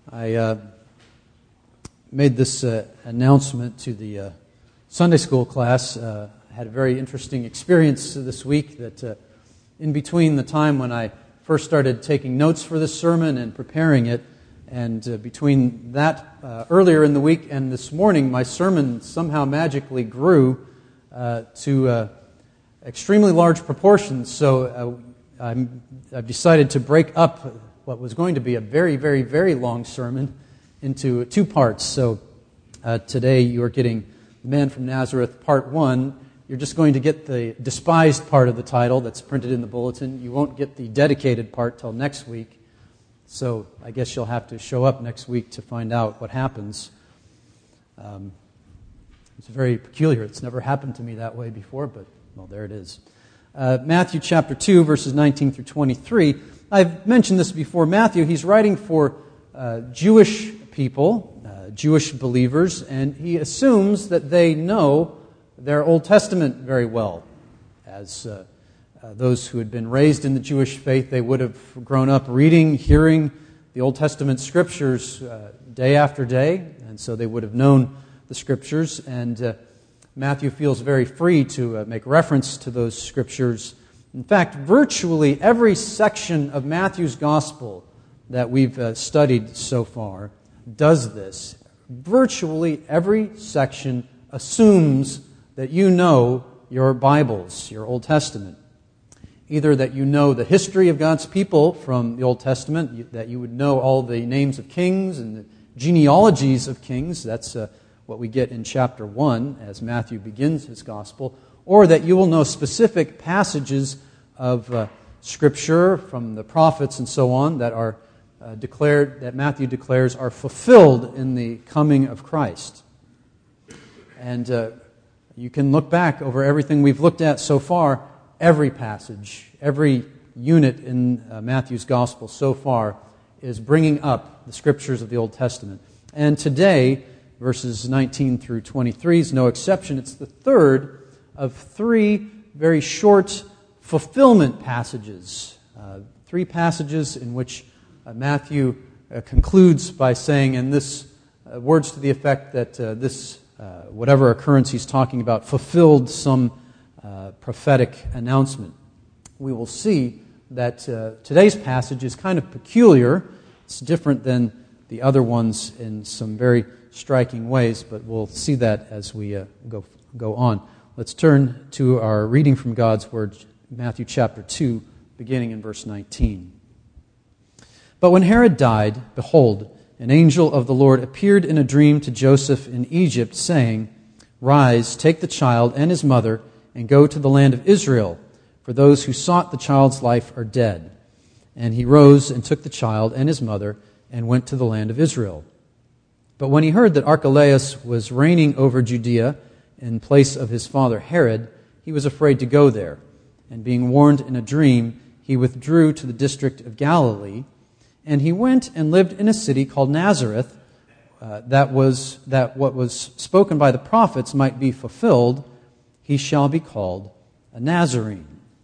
I made this announcement to the Sunday school class. I had a very interesting experience this week that in between the time when I first started taking notes for this sermon and preparing it, and between that earlier in the week and this morning, my sermon somehow magically grew to extremely large proportions. So I've decided to break up what was going to be a very, very, very long sermon into two parts. So today you are getting The Man from Nazareth, Part 1. You're just going to get the despised part of the title that's printed in the bulletin. You won't get the dedicated part till next week. So I guess you'll have to show up next week to find out what happens. It's very peculiar. It's never happened to me that way before, but, well, there it is. Matthew chapter 2, verses 19 through 23. I've mentioned this before. Matthew, he's writing for Jewish people, Jewish believers, and he assumes that they know their Old Testament very well. As those who had been raised in the Jewish faith, they would have grown up reading, hearing the Old Testament scriptures day after day, and so they would have known the scriptures, and Matthew feels very free to make reference to those scriptures. In fact, virtually every section of Matthew's gospel that we've studied so far does this. Virtually every section assumes that you know your Bibles, your Old Testament. Either that you know the history of God's people from the Old Testament, that you would know all the names of kings and the genealogies of kings. That's what we get in chapter 1 as Matthew begins his gospel, or that you will know specific passages of Scripture from the prophets and so on that are declared, that Matthew declares are fulfilled in the coming of Christ. And you can look back over everything we've looked at so far. Every passage, every unit in Matthew's gospel so far is bringing up the Scriptures of the Old Testament. And today, verses 19 through 23 is no exception. It's the third of three very short fulfillment passages. Three passages in which Matthew concludes by saying, and this words to the effect that this whatever occurrence he's talking about fulfilled some prophetic announcement. We will see that today's passage is kind of peculiar. It's different than the other ones in some very striking ways, but we'll see that as we go on. Let's turn to our reading from God's Word, Matthew chapter 2, beginning in verse 19. But when Herod died, behold, an angel of the Lord appeared in a dream to Joseph in Egypt, saying, Rise, take the child and his mother, and go to the land of Israel, for those who sought the child's life are dead. And he rose and took the child and his mother, and went to the land of Israel. But when he heard that Archelaus was reigning over Judea in place of his father Herod, he was afraid to go there. And being warned in a dream, he withdrew to the district of Galilee. And he went and lived in a city called Nazareth, that what was spoken by the prophets might be fulfilled. He shall be called a Nazarene.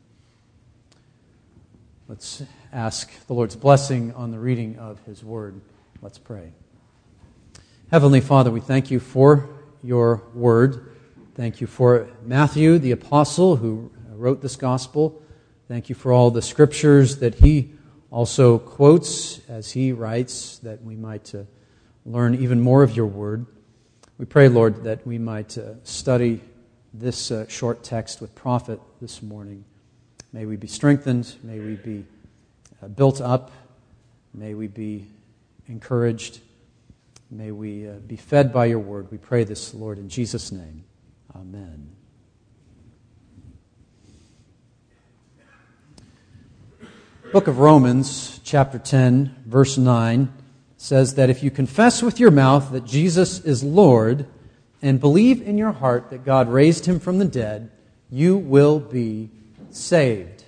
Let's ask the Lord's blessing on the reading of His Word. Let's pray. Heavenly Father, we thank You for Your Word. Thank You for Matthew, the apostle who wrote this gospel. Thank You for all the scriptures that he also quotes as he writes, that we might learn even more of Your Word. We pray, Lord, that we might study this short text with profit this morning. May we be strengthened. May we be built up. May we be encouraged. May we be fed by Your Word. We pray this, Lord, in Jesus' name. Amen. Book of Romans, chapter 10, verse 9, says that if you confess with your mouth that Jesus is Lord and believe in your heart that God raised Him from the dead, you will be saved.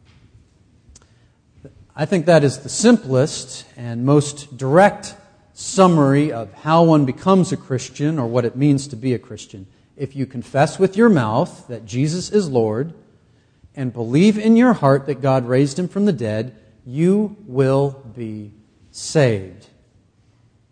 I think that is the simplest and most direct summary of how one becomes a Christian or what it means to be a Christian. If you confess with your mouth that Jesus is Lord and believe in your heart that God raised Him from the dead, you will be saved.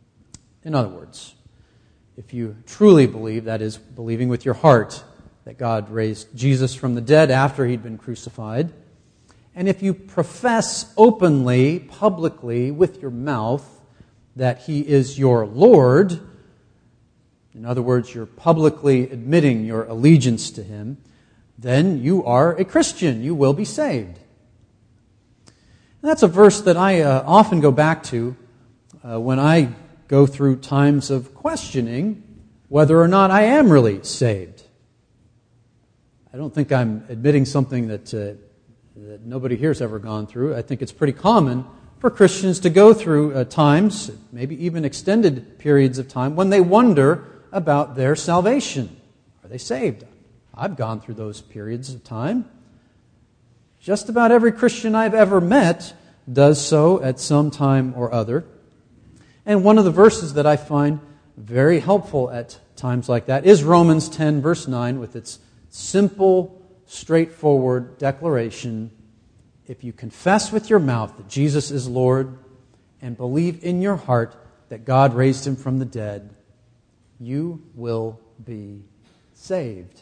In other words, if you truly believe, that is, believing with your heart, that God raised Jesus from the dead after he'd been crucified, and if you profess openly, publicly, with your mouth, that he is your Lord, in other words, you're publicly admitting your allegiance to him, then you are a Christian. You will be saved. And that's a verse that I often go back to when I go through times of questioning whether or not I am really saved. I don't think I'm admitting something that nobody here has ever gone through. I think it's pretty common for Christians to go through times, maybe even extended periods of time, when they wonder about their salvation. Are they saved? I've gone through those periods of time. Just about every Christian I've ever met does so at some time or other. And one of the verses that I find very helpful at times like that is Romans 10, verse 9, with its simple, straightforward declaration: if you confess with your mouth that Jesus is Lord and believe in your heart that God raised him from the dead, you will be saved.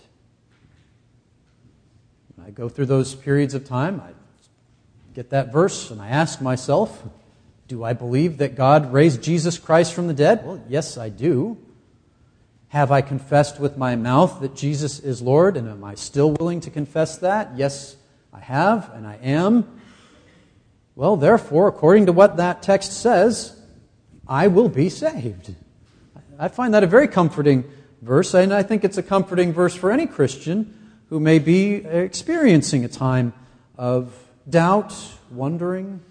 When I go through those periods of time, I get that verse and I ask myself, do I believe that God raised Jesus Christ from the dead? Well, yes, I do. Have I confessed with my mouth that Jesus is Lord, and am I still willing to confess that? Yes, I have, and I am. Well, therefore, according to what that text says, I will be saved. I find that a very comforting verse, and I think it's a comforting verse for any Christian who may be experiencing a time of doubt, wondering.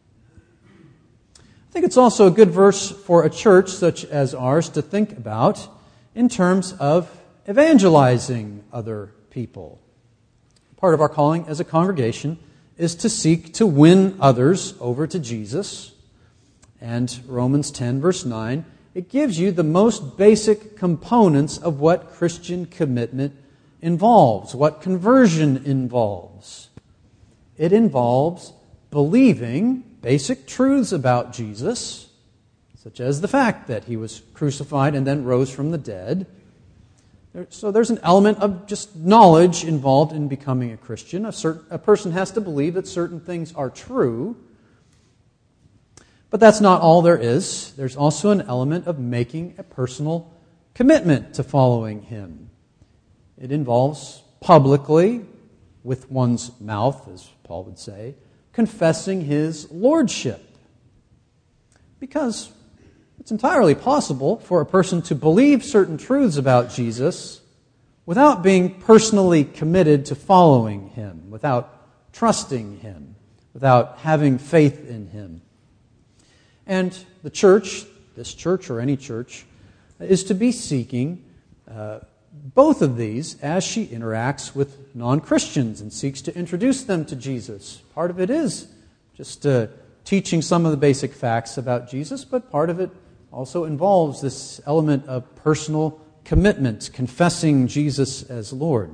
I think it's also a good verse for a church such as ours to think about in terms of evangelizing other people. Part of our calling as a congregation is to seek to win others over to Jesus. And Romans 10, verse 9, it gives you the most basic components of what Christian commitment involves, what conversion involves. It involves believing basic truths about Jesus, such as the fact that he was crucified and then rose from the dead. So there's an element of just knowledge involved in becoming a Christian. A person has to believe that certain things are true. But that's not all there is. There's also an element of making a personal commitment to following him. It involves publicly, with one's mouth, as Paul would say, confessing his lordship. Because it's entirely possible for a person to believe certain truths about Jesus without being personally committed to following him, without trusting him, without having faith in him. And the church, this church or any church, is to be seeking both of these as she interacts with non-Christians and seeks to introduce them to Jesus. Part of it is just teaching some of the basic facts about Jesus, but part of it also involves this element of personal commitment, confessing Jesus as Lord.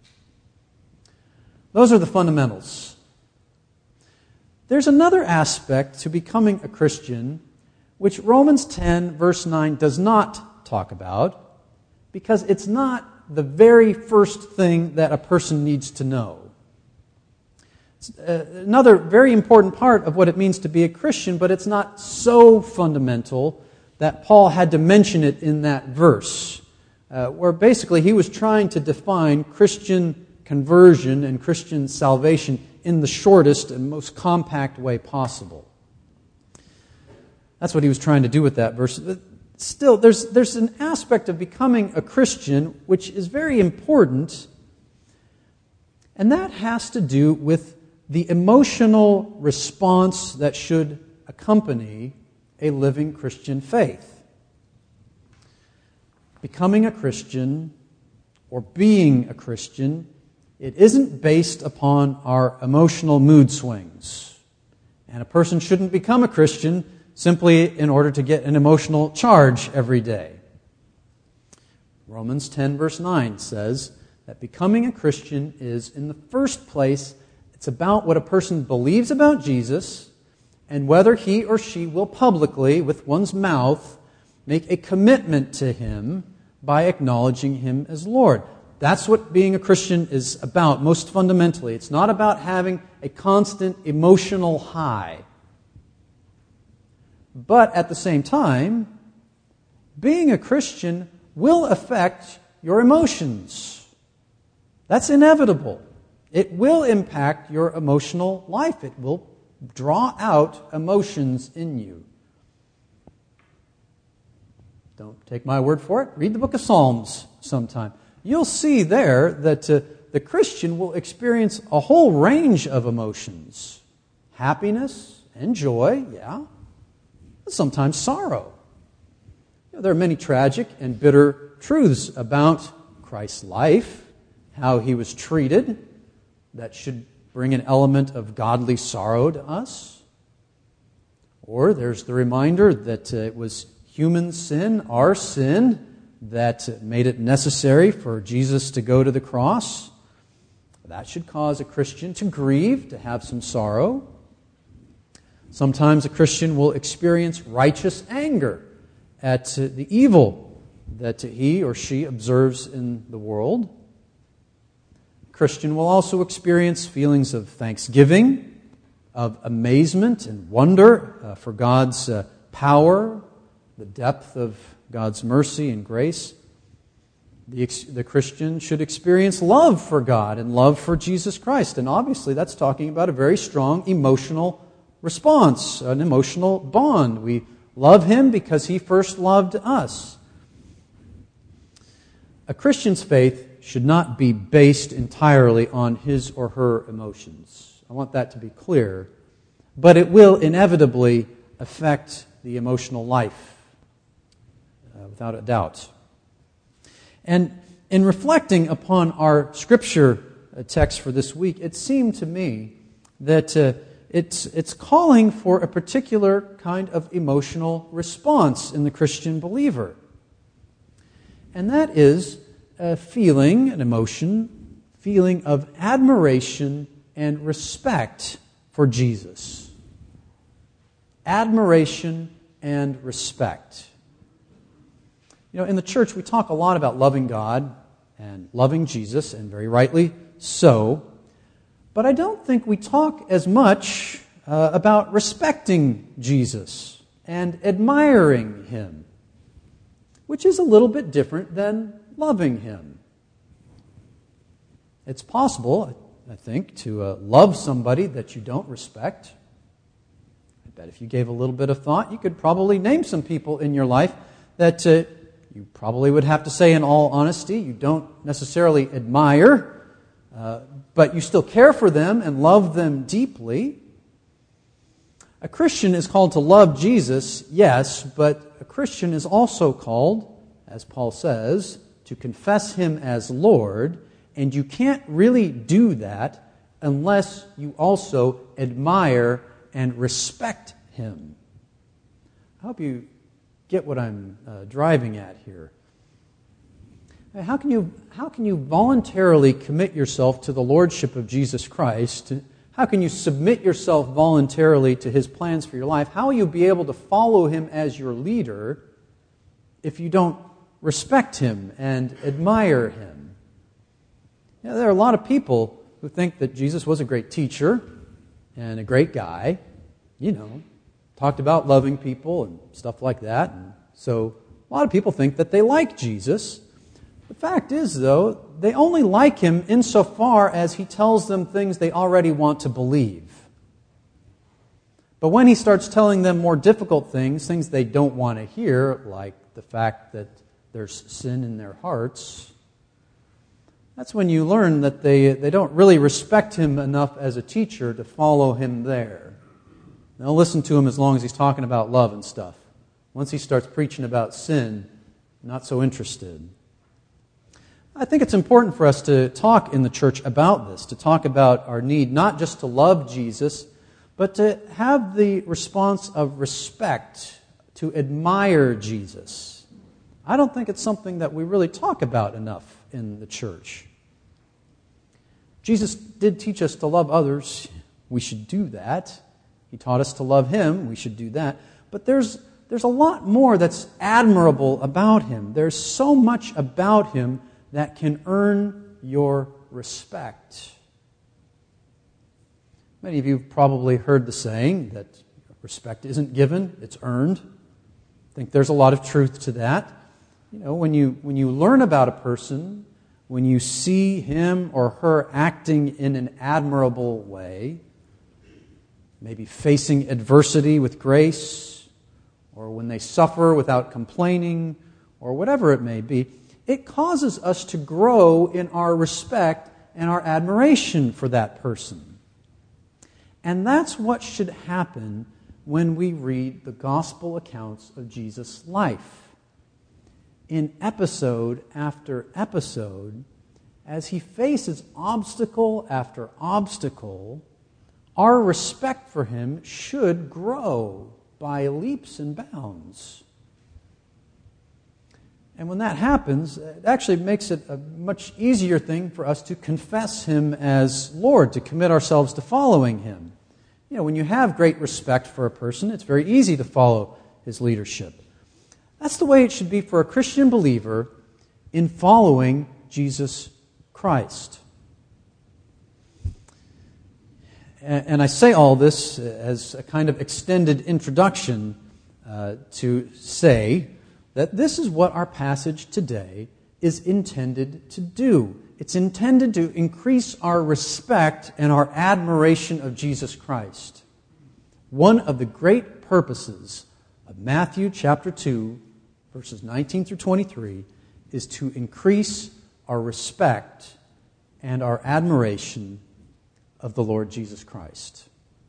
Those are the fundamentals. There's another aspect to becoming a Christian which Romans 10, verse 9 does not talk about, because it's not the very first thing that a person needs to know. It's another very important part of what it means to be a Christian, but it's not so fundamental that Paul had to mention it in that verse, where basically he was trying to define Christian conversion and Christian salvation in the shortest and most compact way possible. That's what he was trying to do with that verse. But still, there's an aspect of becoming a Christian which is very important, and that has to do with the emotional response that should accompany a living Christian faith. Becoming a Christian, or being a Christian, it isn't based upon our emotional mood swings. And a person shouldn't become a Christian simply in order to get an emotional charge every day. Romans 10, verse 9 says that becoming a Christian is, in the first place, it's about what a person believes about Jesus and whether he or she will publicly, with one's mouth, make a commitment to Him by acknowledging Him as Lord. That's what being a Christian is about, most fundamentally. It's not about having a constant emotional high. But at the same time, being a Christian will affect your emotions. That's inevitable. It will impact your emotional life. It will draw out emotions in you. Don't take my word for it. Read the book of Psalms sometime. You'll see there that the Christian will experience a whole range of emotions. Happiness and joy, yeah. Sometimes sorrow. There are many tragic and bitter truths about Christ's life, how He was treated, that should bring an element of godly sorrow to us. Or there's the reminder that it was human sin, our sin, that made it necessary for Jesus to go to the cross. That should cause a Christian to grieve, to have some sorrow. Sometimes a Christian will experience righteous anger at the evil that he or she observes in the world. A Christian will also experience feelings of thanksgiving, of amazement and wonder for God's power, the depth of God's mercy and grace. The Christian should experience love for God and love for Jesus Christ. And obviously that's talking about a very strong emotional response, an emotional bond. We love Him because He first loved us. A Christian's faith should not be based entirely on his or her emotions. I want that to be clear. But it will inevitably affect the emotional life, without a doubt. And in reflecting upon our scripture text for this week, it seemed to me that it's calling for a particular kind of emotional response in the Christian believer. And that is a feeling, an emotion, feeling of admiration and respect for Jesus. Admiration and respect. You know, in the church we talk a lot about loving God and loving Jesus, and very rightly so. But I don't think we talk as much about respecting Jesus and admiring Him, which is a little bit different than loving Him. It's possible, I think, to love somebody that you don't respect. I bet if you gave a little bit of thought, you could probably name some people in your life that you probably would have to say in all honesty you don't necessarily admire, but you still care for them and love them deeply. A Christian is called to love Jesus, yes, but a Christian is also called, as Paul says, to confess Him as Lord, and you can't really do that unless you also admire and respect Him. I hope you get what I'm driving at here. How can you voluntarily commit yourself to the lordship of Jesus Christ? How can you submit yourself voluntarily to His plans for your life? How will you be able to follow Him as your leader if you don't respect Him and admire Him? You know, there are a lot of people who think that Jesus was a great teacher and a great guy, talked about loving people and stuff like that. And so a lot of people think that they like Jesus. The fact is, though, they only like Him insofar as He tells them things they already want to believe. But when He starts telling them more difficult things they don't want to hear, like the fact that there's sin in their hearts, that's when you learn that they don't really respect Him enough as a teacher to follow Him there. They'll listen to Him as long as He's talking about love and stuff. Once He starts preaching about sin, not so interested. I think it's important for us to talk in the church about this, to talk about our need not just to love Jesus, but to have the response of respect, to admire Jesus. I don't think it's something that we really talk about enough in the church. Jesus did teach us to love others. We should do that. He taught us to love Him. We should do that. But there's there's a lot more that's admirable about him. There's so much about him that can earn your respect. Many of you have probably heard the saying that respect isn't given, it's earned. I think there's a lot of truth to that. You know, when you learn about a person, when you see him or her acting in an admirable way, maybe facing adversity with grace, or when they suffer without complaining, or whatever it may be, it causes us to grow in our respect and our admiration for that person. And that's what should happen when we read the gospel accounts of Jesus' life. In episode after episode, as he faces obstacle after obstacle, our respect for him should grow by leaps and bounds. And when that happens, it actually makes it a much easier thing for us to confess him as Lord, to commit ourselves to following him. You know, when you have great respect for a person, it's very easy to follow his leadership. That's the way it should be for a Christian believer in following Jesus Christ. And I say all this as a kind of extended introduction to say that this is what our passage today is intended to do. It's intended to increase our respect and our admiration of Jesus Christ. One of the great purposes of Matthew chapter 2, verses 19 through 23, is to increase our respect and our admiration of the Lord Jesus Christ.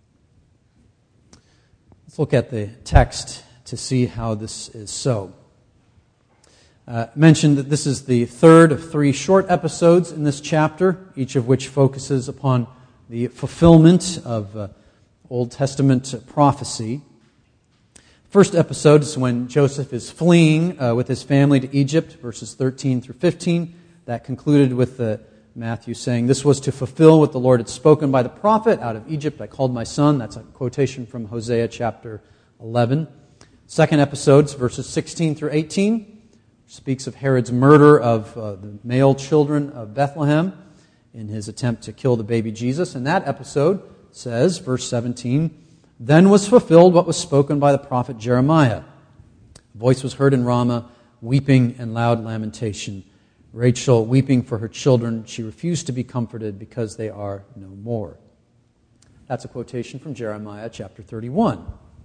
Let's look at the text to see how this is so. Mentioned that this is the third of 3 short episodes in this chapter, each of which focuses upon the fulfillment of Old Testament prophecy. First episode is when Joseph is fleeing with his family to Egypt, verses 13 through 15. That concluded with Matthew saying, "This was to fulfill what the Lord had spoken by the prophet, out of Egypt I called my son." That's a quotation from Hosea chapter 11. Second episode, verses 16 through 18, speaks of Herod's murder of the male children of Bethlehem in his attempt to kill the baby Jesus. And that episode says, verse 17, "Then was fulfilled what was spoken by the prophet Jeremiah. A voice was heard in Ramah, weeping and loud lamentation. Rachel weeping for her children. She refused to be comforted because they are no more." That's a quotation from Jeremiah chapter 31.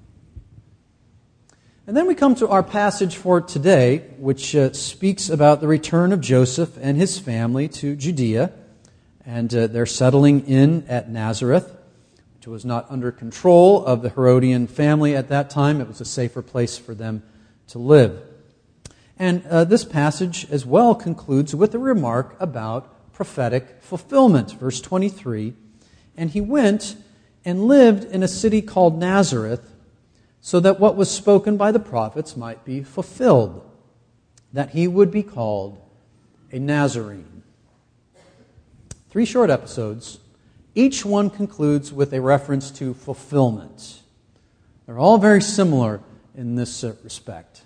And then we come to our passage for today, which speaks about the return of Joseph and his family to Judea. And they're settling in at Nazareth, which was not under control of the Herodian family at that time. It was a safer place for them to live. And this passage as well concludes with a remark about prophetic fulfillment. Verse 23, "And he went and lived in a city called Nazareth, so that what was spoken by the prophets might be fulfilled, that he would be called a Nazarene." 3 short episodes. Each one concludes with a reference to fulfillment. They're all very similar in this respect.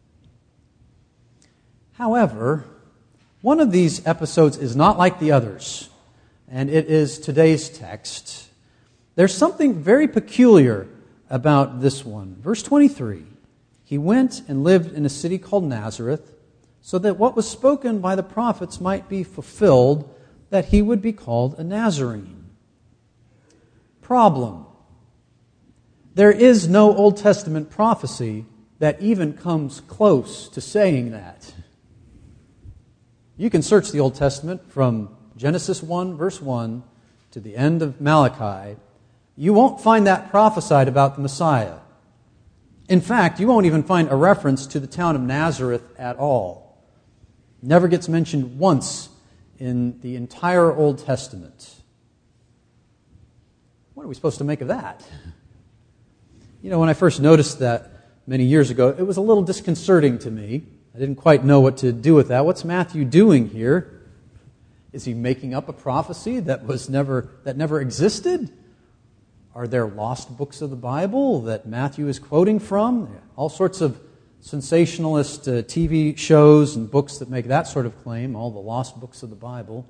However, one of these episodes is not like the others, and it is today's text. There's something very peculiar about this one. Verse 23, "He went and lived in a city called Nazareth, so that what was spoken by the prophets might be fulfilled, that he would be called a Nazarene." Problem: there is no Old Testament prophecy that even comes close to saying that. You can search the Old Testament from Genesis 1, verse 1, to the end of Malachi. You won't find that prophesied about the Messiah. In fact, you won't even find a reference to the town of Nazareth at all. Never gets mentioned once in the entire Old Testament. What are we supposed to make of that? You know, when I first noticed that many years ago, it was a little disconcerting to me. I didn't quite know what to do with that. What's Matthew doing here? Is he making up a prophecy that never existed? Are there lost books of the Bible that Matthew is quoting from? All sorts of sensationalist TV shows and books that make that sort of claim, all the lost books of the Bible.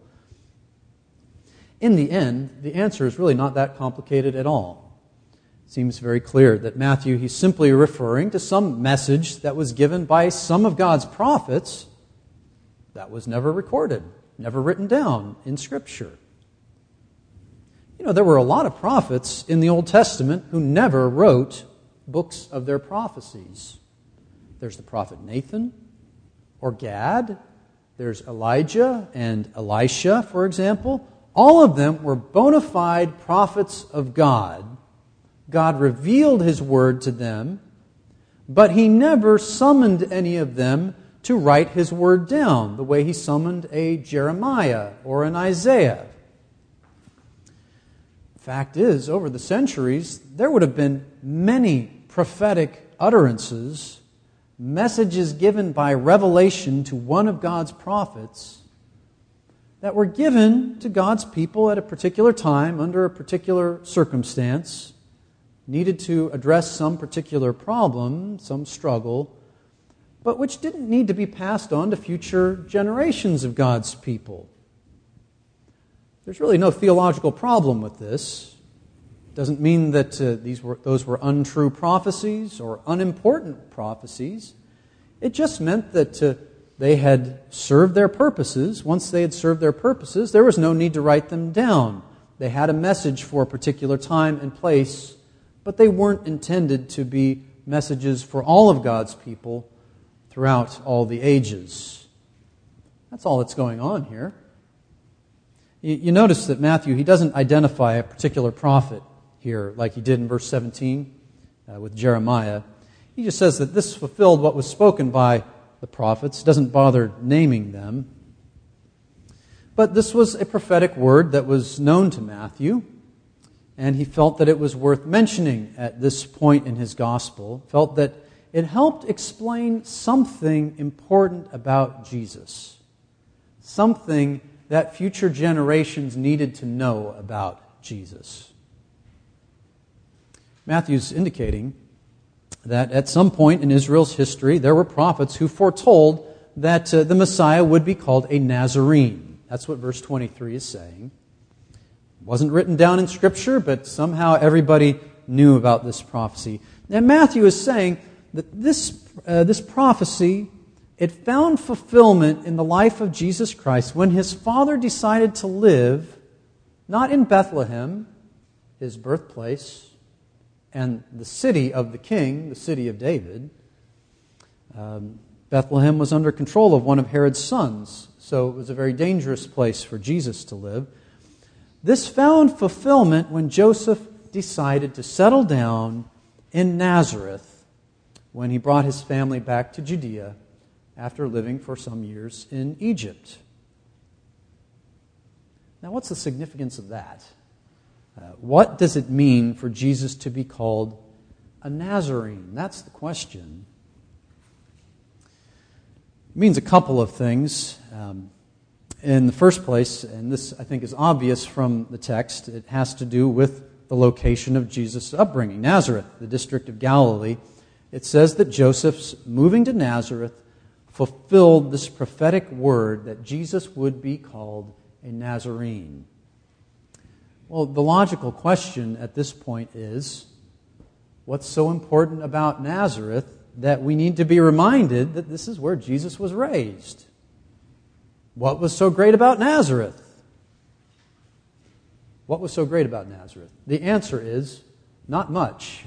In the end, the answer is really not that complicated at all. It seems very clear that Matthew, he's simply referring to some message that was given by some of God's prophets that was never recorded, never written down in Scripture. You know, there were a lot of prophets in the Old Testament who never wrote books of their prophecies. There's the prophet Nathan or Gad. There's Elijah and Elisha, for example. All of them were bona fide prophets of God. God revealed His word to them, but He never summoned any of them to write His word down, the way He summoned a Jeremiah or an Isaiah. Fact is, over the centuries, there would have been many prophetic utterances, messages given by revelation to one of God's prophets that were given to God's people at a particular time, under a particular circumstance, needed to address some particular problem, some struggle, but which didn't need to be passed on to future generations of God's people. There's really no theological problem with this. It doesn't mean that those were untrue prophecies or unimportant prophecies. It just meant that they had served their purposes. Once they had served their purposes, there was no need to write them down. They had a message for a particular time and place, but they weren't intended to be messages for all of God's people throughout all the ages. That's all that's going on here. You notice that Matthew, he doesn't identify a particular prophet here like he did in verse 17 with Jeremiah. He just says that this fulfilled what was spoken by the prophets, doesn't bother naming them. But this was a prophetic word that was known to Matthew, and he felt that it was worth mentioning at this point in his gospel, felt that it helped explain something important about Jesus, something that future generations needed to know about Jesus. Matthew's indicating that at some point in Israel's history, there were prophets who foretold that the Messiah would be called a Nazarene. That's what verse 23 is saying. It wasn't written down in Scripture, but somehow everybody knew about this prophecy. And Matthew is saying that this prophecy, it found fulfillment in the life of Jesus Christ when His Father decided to live not in Bethlehem, His birthplace, and the city of the king, the city of David. Bethlehem was under control of one of Herod's sons, so it was a very dangerous place for Jesus to live. This found fulfillment when Joseph decided to settle down in Nazareth when he brought his family back to Judea after living for some years in Egypt. Now, what's the significance of that? What does it mean for Jesus to be called a Nazarene? That's the question. It means a couple of things. In the first place, and this I think is obvious from the text, it has to do with the location of Jesus' upbringing. Nazareth, the district of Galilee. It says that Joseph's moving to Nazareth fulfilled this prophetic word that Jesus would be called a Nazarene. Well, the logical question at this point is, what's so important about Nazareth that we need to be reminded that this is where Jesus was raised? What was so great about Nazareth? What was so great about Nazareth? The answer is, not much.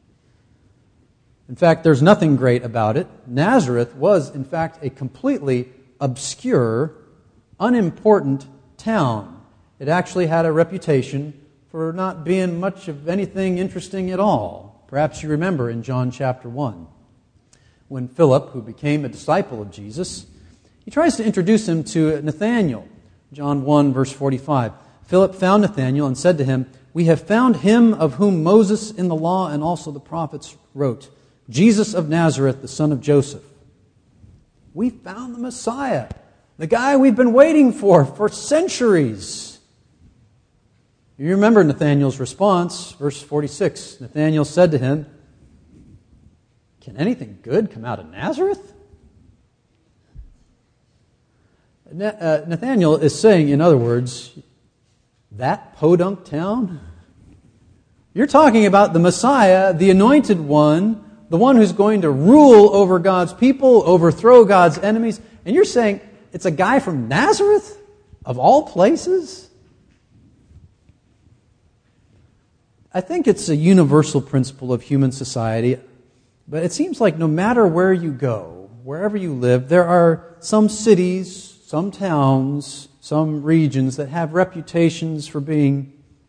In fact, there's nothing great about it. Nazareth was, in fact, a completely obscure, unimportant town. It actually had a reputation for not being much of anything interesting at all. Perhaps you remember in John chapter 1, when Philip, who became a disciple of Jesus, he tries to introduce him to Nathanael. John 1, verse 45. Philip found Nathanael and said to him, "We have found him of whom Moses in the law and also the prophets wrote, Jesus of Nazareth, the son of Joseph." We found the Messiah, the guy we've been waiting for centuries. You remember Nathanael's response, verse 46. Nathanael said to him, "Can anything good come out of Nazareth?" Nathanael is saying, in other words, that podunk town? You're talking about the Messiah, the anointed one, the one who's going to rule over God's people, overthrow God's enemies, and you're saying it's a guy from Nazareth, of all places? I think it's a universal principle of human society, but it seems like no matter where you go, wherever you live, there are some cities, some towns, some regions that have reputations for being,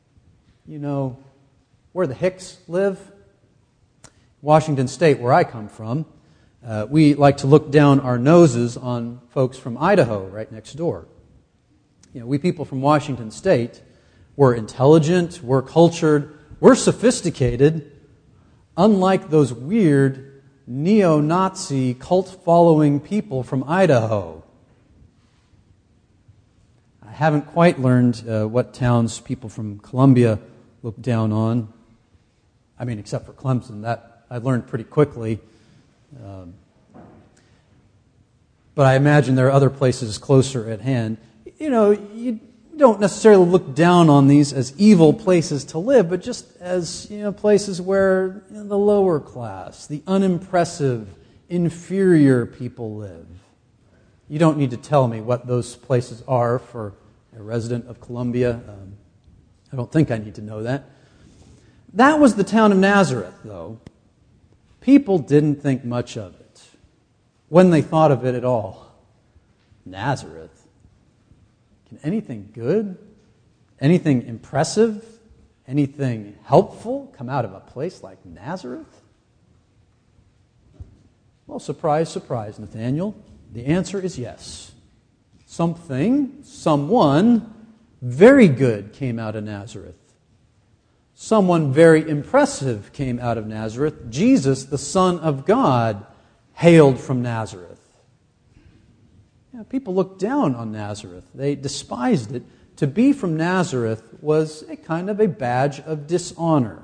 where the Hicks live. Washington State, where I come from, we like to look down our noses on folks from Idaho right next door. We people from Washington State, we're intelligent, we're cultured, we're sophisticated, unlike those weird neo-Nazi cult-following people from Idaho. I haven't quite learned what towns people from Columbia look down on. I mean, except for Clemson. That I learned pretty quickly. But I imagine there are other places closer at hand. You don't necessarily look down on these as evil places to live, but just as places where the lower class, the unimpressive, inferior people live. You don't need to tell me what those places are for a resident of Columbia. I don't think I need to know that. That was the town of Nazareth, though. People didn't think much of it when they thought of it at all. Nazareth? Can anything good, anything impressive, anything helpful come out of a place like Nazareth? Well, surprise, surprise, Nathanael. The answer is yes. Something, someone very good came out of Nazareth. Someone very impressive came out of Nazareth. Jesus, the Son of God, hailed from Nazareth. People looked down on Nazareth. They despised it. To be from Nazareth was a kind of a badge of dishonor.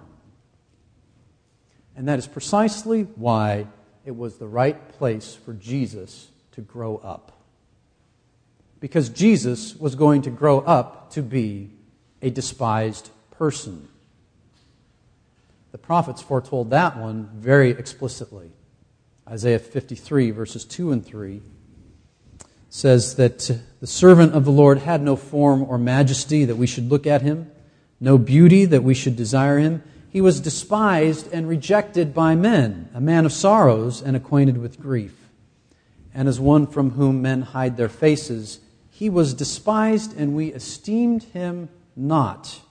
And that is precisely why it was the right place for Jesus to grow up. Because Jesus was going to grow up to be a despised person. The prophets foretold that one very explicitly. Isaiah 53, verses 2 and 3, says that the servant of the Lord had no form or majesty that we should look at him, no beauty that we should desire him. He was despised and rejected by men, a man of sorrows and acquainted with grief. And as one from whom men hide their faces, he was despised and we esteemed him not.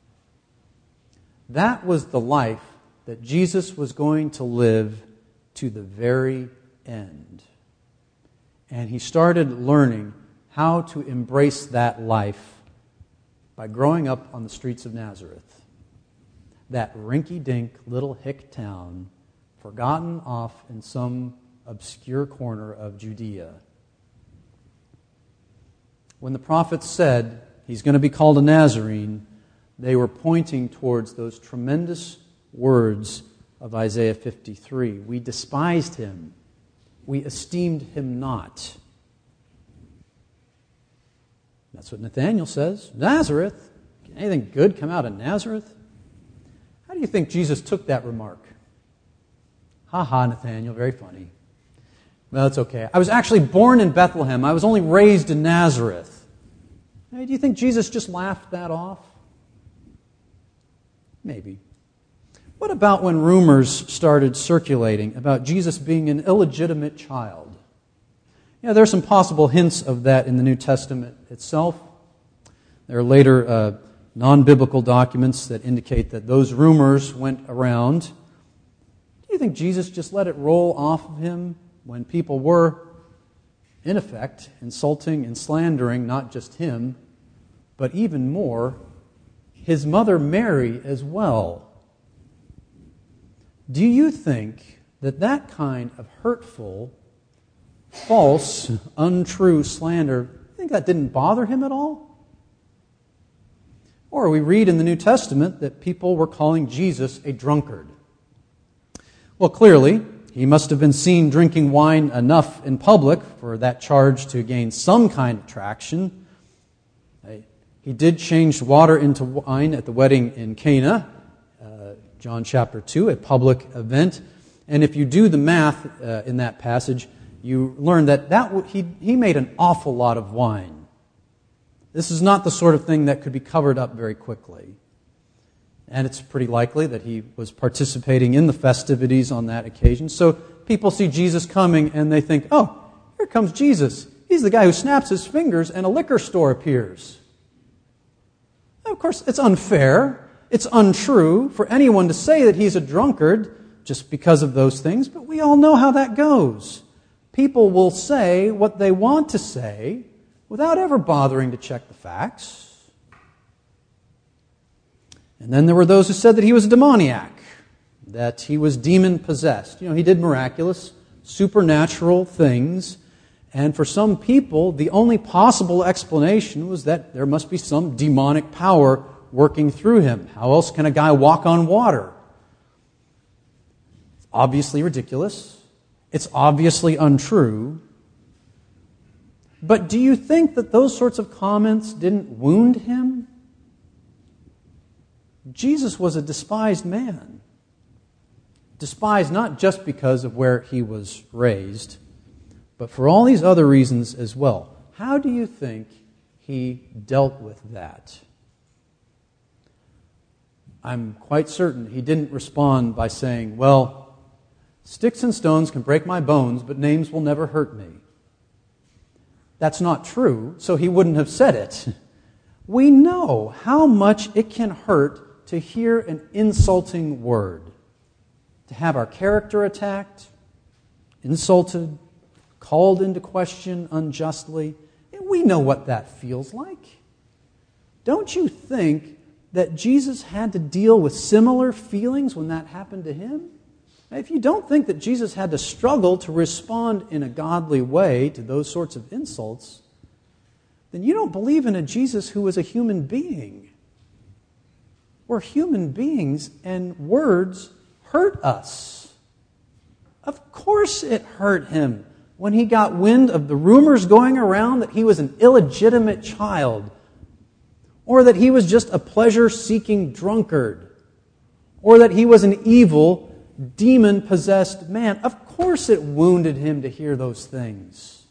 That was the life that Jesus was going to live to the very end. And he started learning how to embrace that life by growing up on the streets of Nazareth. That rinky-dink little hick town, forgotten off in some obscure corner of Judea. When the prophets said he's going to be called a Nazarene, they were pointing towards those tremendous words of Isaiah 53. We despised him. We esteemed him not. That's what Nathanael says. Nazareth? Can anything good come out of Nazareth? How do you think Jesus took that remark? Ha ha, Nathanael, very funny. Well, it's okay. I was actually born in Bethlehem. I was only raised in Nazareth. Hey, do you think Jesus just laughed that off? Maybe. What about when rumors started circulating about Jesus being an illegitimate child? There are some possible hints of that in the New Testament itself. There are later non-biblical documents that indicate that those rumors went around. Do you think Jesus just let it roll off of him when people were, in effect, insulting and slandering not just him, but even more, his mother Mary as well? Do you think that that kind of hurtful, false, untrue slander, do you think that didn't bother him at all? before, we read in the New Testament that people were calling Jesus a drunkard. Well, clearly, he must have been seen drinking wine enough in public for that charge to gain some kind of traction. He did change water into wine at the wedding in Cana, John chapter 2, a public event. And if you do the math in that passage, you learn that he made an awful lot of wine. This is not the sort of thing that could be covered up very quickly. And it's pretty likely that he was participating in the festivities on that occasion. So people see Jesus coming and they think, oh, here comes Jesus. He's the guy who snaps his fingers and a liquor store appears. Of course, it's unfair, it's untrue for anyone to say that he's a drunkard just because of those things, but we all know how that goes. People will say what they want to say without ever bothering to check the facts. And then there were those who said that he was a demoniac, that he was demon-possessed. He did miraculous, supernatural things. And for some people, the only possible explanation was that there must be some demonic power working through him. How else can a guy walk on water? It's obviously ridiculous. It's obviously untrue. But do you think that those sorts of comments didn't wound him? Jesus was a despised man. Despised not just because of where he was raised, but for all these other reasons as well. How do you think he dealt with that? I'm quite certain he didn't respond by saying, well, sticks and stones can break my bones, but names will never hurt me. That's not true, so he wouldn't have said it. We know how much it can hurt to hear an insulting word, to have our character attacked, insulted, called into question unjustly. And we know what that feels like. Don't you think that Jesus had to deal with similar feelings when that happened to him? If you don't think that Jesus had to struggle to respond in a godly way to those sorts of insults, then you don't believe in a Jesus who was a human being. We're human beings, and words hurt us. Of course it hurt him when he got wind of the rumors going around that he was an illegitimate child, or that he was just a pleasure-seeking drunkard, or that he was an evil, demon-possessed man. Of course it wounded him to hear those things.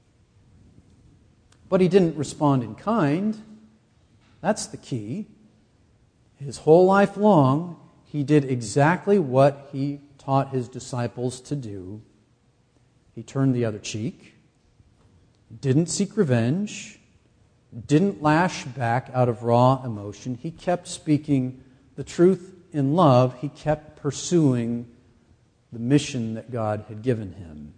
But he didn't respond in kind. That's the key. His whole life long, he did exactly what he taught his disciples to do. He turned the other cheek, didn't seek revenge, didn't lash back out of raw emotion. He kept speaking the truth in love. He kept pursuing the mission that God had given him.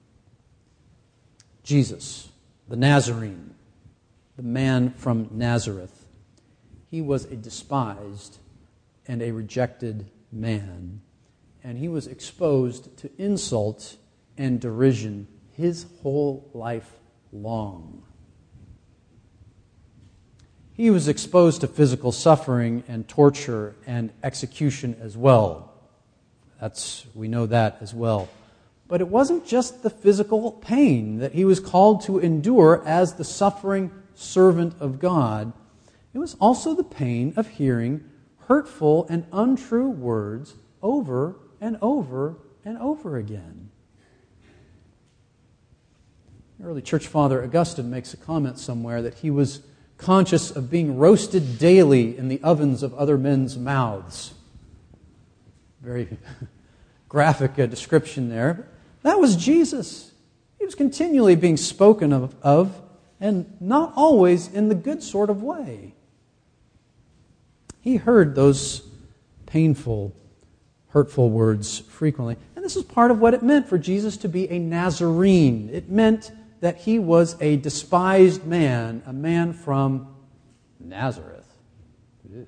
Jesus, the Nazarene, the man from Nazareth, he was a despised and a rejected man, and he was exposed to insult and derision his whole life long. He was exposed to physical suffering and torture and execution as well. We know that as well. But it wasn't just the physical pain that he was called to endure as the suffering servant of God. It was also the pain of hearing hurtful and untrue words over and over and over again. Early church father Augustine makes a comment somewhere that he was conscious of being roasted daily in the ovens of other men's mouths. Very graphic description there. That was Jesus. He was continually being spoken of, and not always in the good sort of way. He heard those painful, hurtful words frequently. And this is part of what it meant for Jesus to be a Nazarene. It meant that he was a despised man, a man from Nazareth. Ew.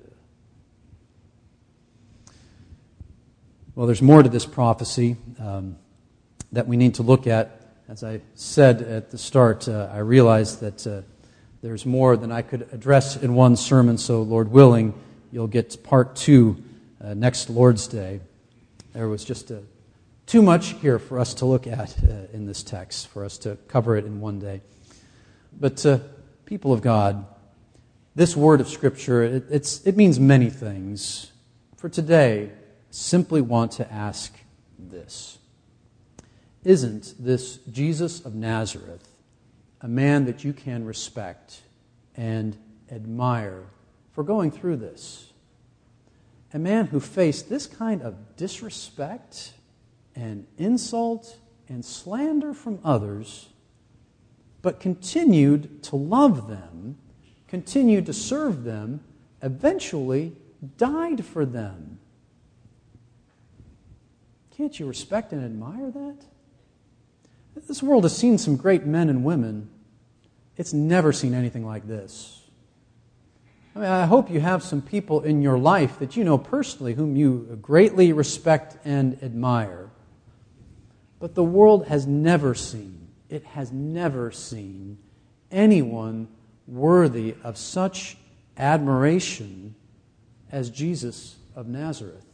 Well, there's more to this prophecy that we need to look at. As I said at the start, I realized that there's more than I could address in one sermon, so Lord willing, you'll get part 2 next Lord's Day. There was just too much here for us to look at in this text, for us to cover it in one day. But people of God, this word of Scripture, it means many things. For today, simply want to ask this. Isn't this Jesus of Nazareth a man that you can respect and admire for going through this? A man who faced this kind of disrespect and insult and slander from others, but continued to love them, continued to serve them, eventually died for them. Can't you respect and admire that? This world has seen some great men and women. It's never seen anything like this. I hope you have some people in your life that you know personally whom you greatly respect and admire. But the world has never seen, it has never seen anyone worthy of such admiration as Jesus of Nazareth.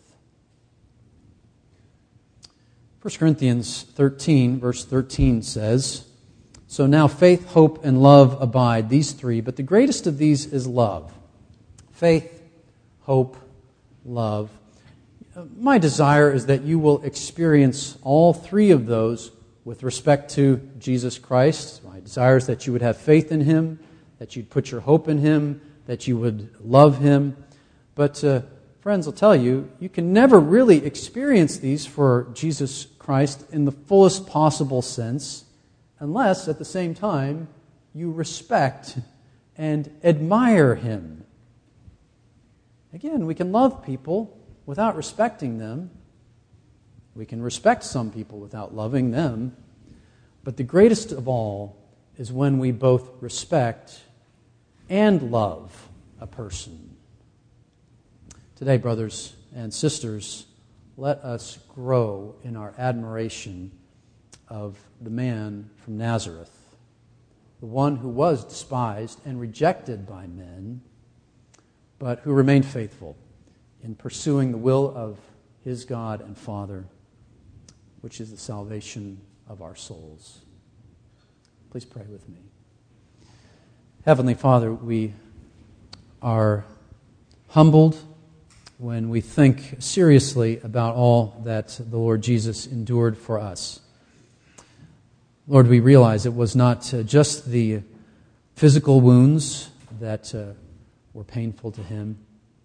1 Corinthians 13, verse 13 says, "So now faith, hope, and love abide, these three, but the greatest of these is love." Faith, hope, love. My desire is that you will experience all three of those with respect to Jesus Christ. My desire is that you would have faith in Him, that you'd put your hope in Him, that you would love Him. But friends, I'll tell you, you can never really experience these for Jesus Christ in the fullest possible sense unless at the same time you respect and admire Him. Again, we can love people without respecting them. We can respect some people without loving them. But the greatest of all is when we both respect and love a person. Today, brothers and sisters, let us grow in our admiration of the man from Nazareth, the one who was despised and rejected by men, but who remained faithful in pursuing the will of his God and Father, which is the salvation of our souls. Please pray with me. Heavenly Father, we are humbled when we think seriously about all that the Lord Jesus endured for us. Lord, we realize it was not just the physical wounds that were painful to Him.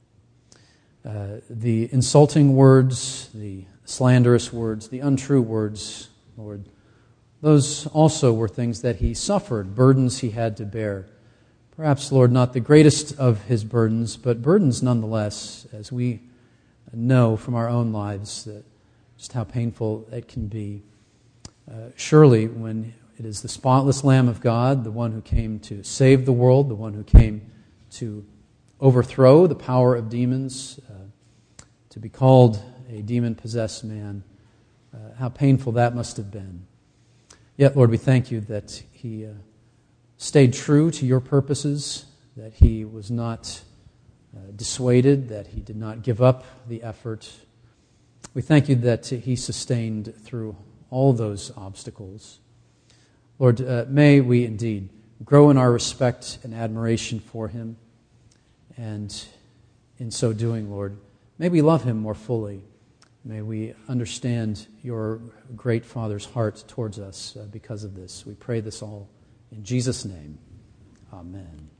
The insulting words, the slanderous words, the untrue words, Lord, those also were things that He suffered, burdens He had to bear. Perhaps, Lord, not the greatest of His burdens, but burdens nonetheless, as we know from our own lives that just how painful it can be. Surely, when it is the spotless Lamb of God, the one who came to save the world, the one who came to overthrow the power of demons, to be called a demon-possessed man, how painful that must have been. Yet, Lord, we thank You that He stayed true to Your purposes, that He was not dissuaded, that He did not give up the effort. We thank You that He sustained through all those obstacles. Lord, may we indeed grow in our respect and admiration for Him, and in so doing, Lord, may we love Him more fully. May we understand Your great Father's heart towards us because of this. We pray this all in Jesus' name. Amen.